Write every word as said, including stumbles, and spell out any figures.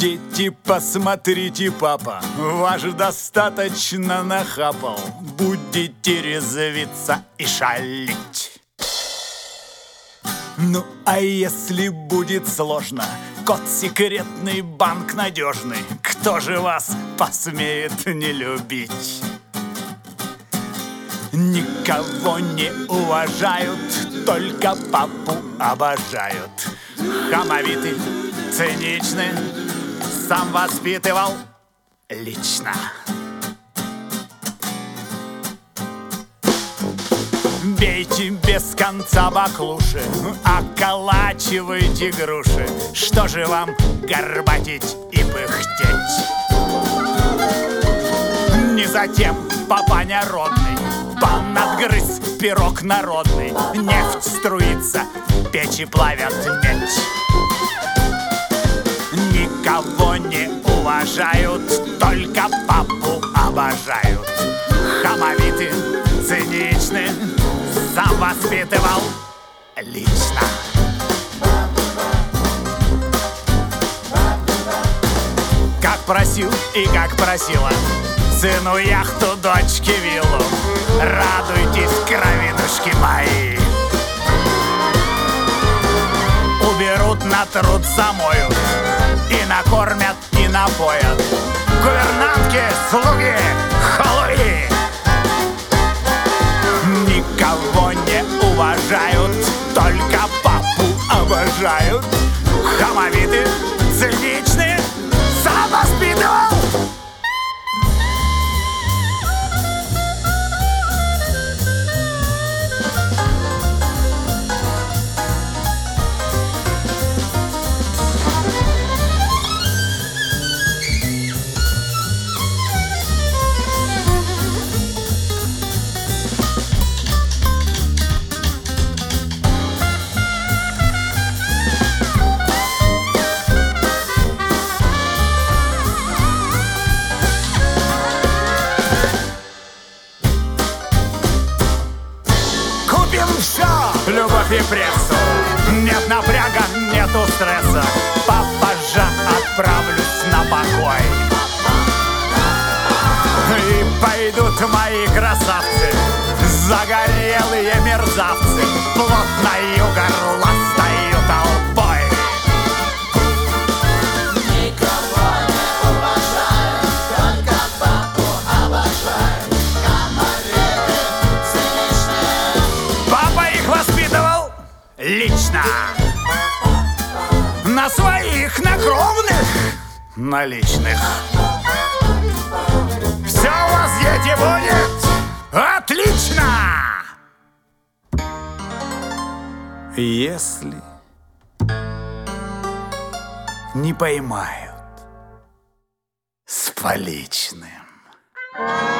Дети, посмотрите, папа, ваш достаточно нахапал. Будете резвиться и шалить. Ну, а если будет сложно, код секретный, банк надежный, кто же вас посмеет не любить? Никого не уважают, только папу обожают. Хамовитый, циничный, сам воспитывал лично. Бейте без конца баклуши, околачивайте груши. Что же вам горбатить и пыхтеть? Не затем папаня родный понадгрыз пирог народный. Нефть струится, печи плавят медь. Никого не уважают, только папу обожают. Хамовитый, циничный, сам воспитывал лично. Как просил и как просила, сыну яхту, дочке виллу. Радуйтесь, кровинушки мои. Уберут, натрут, замоют, и накормят, и напоят. Гувернантки, слуги, халуи. Никого не уважают, только папу обожают. Хамовитый, циничный, сам воспитывал. Любовь и прессу. Нет напряга, нету стресса. Папажа, отправлюсь на покой. И пойдут мои красавцы, загорелые мерзавцы, плотною горластою толпой. Никого не уважают, только папу обожают. Хамовитый, циничный. Папа их воспитывал лично. На своих, на кровных, наличных. Все у вас, дети, будет отлично! Если не поймают с поличным.